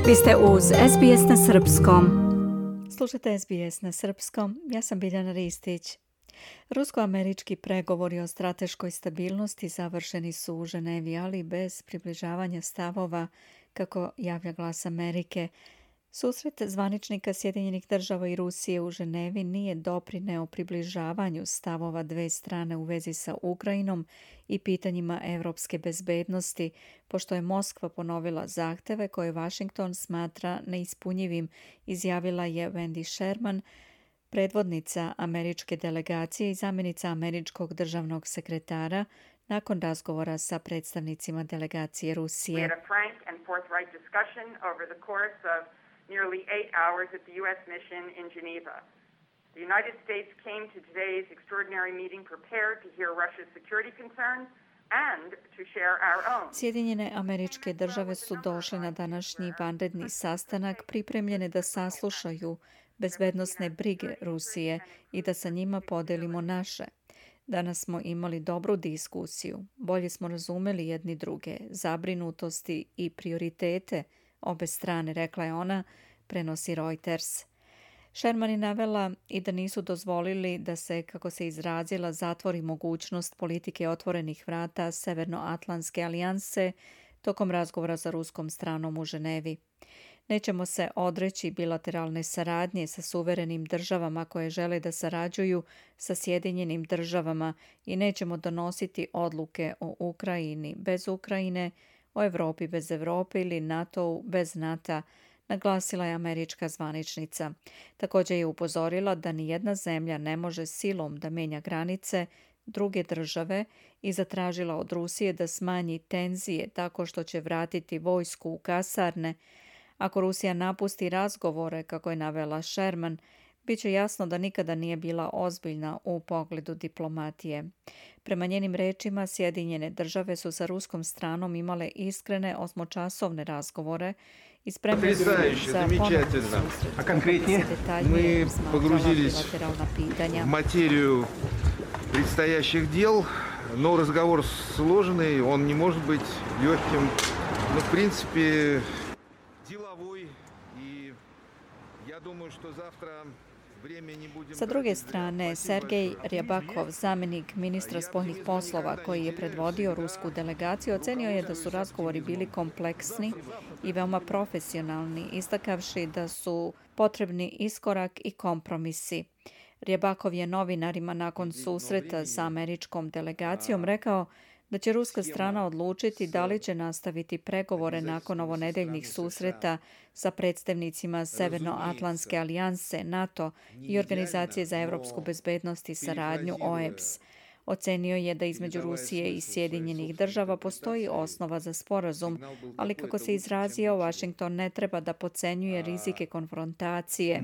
Vi ste uz SBS na Srpskom. Slušate SBS na Srpskom, ja sam Biljana Ristić. Rusko-američki pregovori o strateškoj stabilnosti završeni su u Ženevi, ali bez približavanja stavova, kako javlja Glas Amerike. Susret zvaničnika Sjedinjenih država i Rusije u Ženevi nije doprineo približavanju stavova dve strane u vezi sa Ukrajinom i pitanjima evropske bezbednosti, pošto je Moskva ponovila zahteve koje Washington smatra neispunjivim, izjavila je Wendy Sherman, predvodnica američke delegacije i zamjenica američkog državnog sekretara, nakon razgovora sa predstavnicima delegacije Rusije. Nearly 8 hours at the U.S. mission in Geneva. The United States came to today's extraordinary meeting prepared to hear Russia's security concerns and to share our own. Sjedinjene američke države su došle na današnji vanredni sastanak pripremljene da saslušaju bezbednosne brige Rusije i da sa njima podelimo naše. Danas smo imali dobru diskusiju, bolje smo razumeli jedni druge, zabrinutosti i prioritete obe strane, rekla je ona, prenosi Reuters. Sherman je navela i da nisu dozvolili da se, kako se izrazila, zatvori mogućnost politike otvorenih vrata Severnoatlantske alijanse tokom razgovora sa ruskom stranom u Ženevi. Nećemo se odreći bilateralne saradnje sa suverenim državama koje žele da sarađuju sa Sjedinjenim državama i nećemo donositi odluke o Ukrajini bez Ukrajine, o Evropi bez Evrope ili NATO-u bez NATO-a, naglasila je američka zvaničnica. Također je upozorila da nijedna zemlja ne može silom da menja granice druge države i zatražila od Rusije da smanji tenzije tako što će vratiti vojsku u kasarne. Ako Rusija napusti razgovore, kako je navela Sherman, bit će jasno da nikada nije bila ozbiljna u pogledu diplomatije. Prema njenim rečima, Sjedinjene države su sa ruskom stranom imale iskrene osmočasovne razgovore i spremne su za ponovno susret. A konkretnije, мы погрузились в материю предстоящих дел, но разговор сложный, он не может быть легким, но в принципе деловой, и я думаю, что завтра. Sa druge strane, Sergej Ryabakov, zamjenik ministra spoljnih poslova koji je predvodio rusku delegaciju, ocenio je da su razgovori bili kompleksni i veoma profesionalni, istakavši da su potrebni iskorak i kompromisi. Ryabakov je novinarima nakon susreta sa američkom delegacijom rekao da će ruska strana odlučiti da li će nastaviti pregovore nakon ovonedeljnih susreta sa predstavnicima Severnoatlantske alijanse NATO i Organizacije za evropsku bezbednost i saradnju OEBS. Ocenio je da između Rusije i Sjedinjenih država postoji osnova za sporazum, ali kako se izrazio, Washington ne treba da podcenjuje rizike konfrontacije.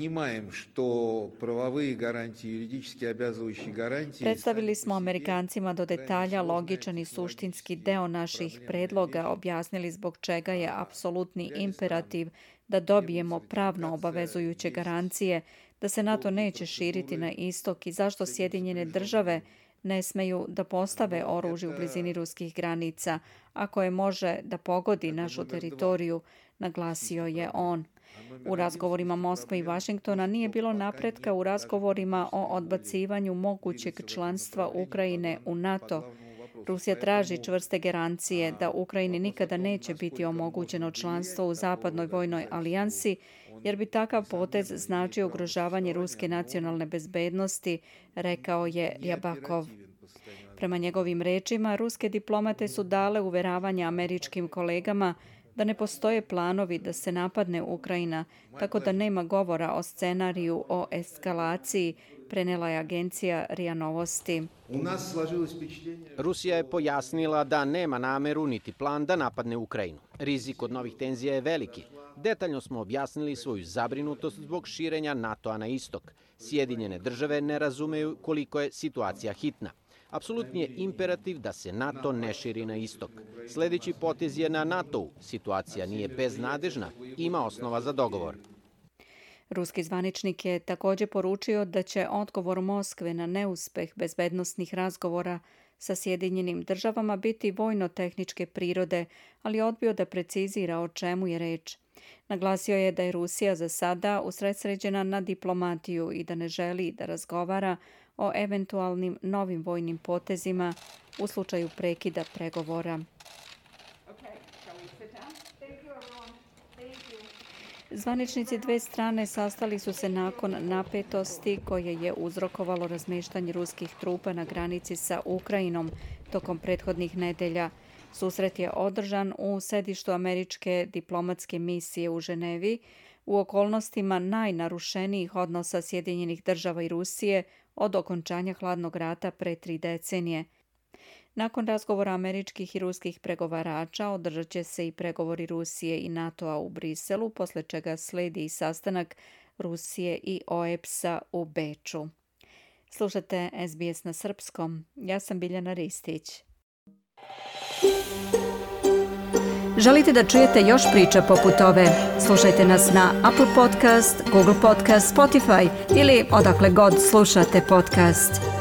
Predstavili smo Amerikancima do detalja logičan i suštinski deo naših predloga, objasnili zbog čega je apsolutni imperativ da dobijemo pravno obavezujuće garancije da se NATO neće širiti na istok i zašto Sjedinjene države ne smeju da postave oružje u blizini ruskih granica, ako je može da pogodi našu teritoriju, naglasio je on. U razgovorima Moskve i Vašingtona nije bilo napretka u razgovorima o odbacivanju mogućeg članstva Ukrajine u NATO. Rusija traži čvrste garancije da Ukrajini nikada neće biti omogućeno članstvo u Zapadnoj vojnoj alijansi, jer bi takav potez značio ugrožavanje ruske nacionalne bezbednosti, rekao je Ryabakov. Prema njegovim rečima, ruske diplomate su dale uveravanje američkim kolegama da ne postoje planovi da se napadne Ukrajina, tako da nema govora o scenariju o eskalaciji, prenela je agencija RIA Novosti. Rusija je pojasnila da nema nameru niti plan da napadne Ukrajinu. Rizik od novih tenzija je veliki. Detaljno smo objasnili svoju zabrinutost zbog širenja NATO-a na istok. Sjedinjene države ne razumeju koliko je situacija hitna. Apsolutni je imperativ da se NATO ne širi na istok. Sljedeći potez je na NATO-u. Situacija nije beznadežna, ima osnova za dogovor. Ruski zvaničnik je također poručio da će odgovor Moskve na neuspeh bezbednosnih razgovora sa Sjedinjenim državama biti vojno-tehničke prirode, ali odbio da precizira o čemu je reč. Naglasio je da je Rusija za sada usredsređena na diplomatiju i da ne želi da razgovara o eventualnim novim vojnim potezima u slučaju prekida pregovora. Zvaničnici dve strane sastali su se nakon napetosti koje je uzrokovalo razmeštanje ruskih trupa na granici sa Ukrajinom tokom prethodnih nedelja. Susret je održan u sedištu američke diplomatske misije u Ženevi u okolnostima najnarušenijih odnosa Sjedinjenih država i Rusije od okončanja hladnog rata pre 3 decenije. Nakon razgovora američkih i ruskih pregovarača održat će se i pregovori Rusije i NATO-a u Briselu, posle čega sledi i sastanak Rusije i OEBS-a u Beču. Slušate SBS na srpskom. Ja sam Biljana Ristić. Želite da čujete još priča poput ove? Slušajte nas na Apple Podcast, Google Podcast, Spotify ili odakle god slušate podcast.